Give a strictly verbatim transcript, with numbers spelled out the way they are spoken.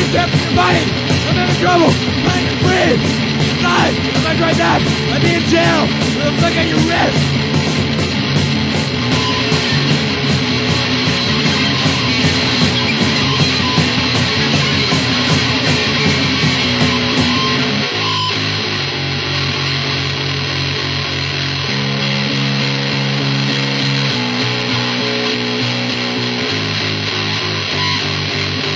step in your body. I'm having trouble trying to breathe. Guys, I'm like right now. I'd be in jail.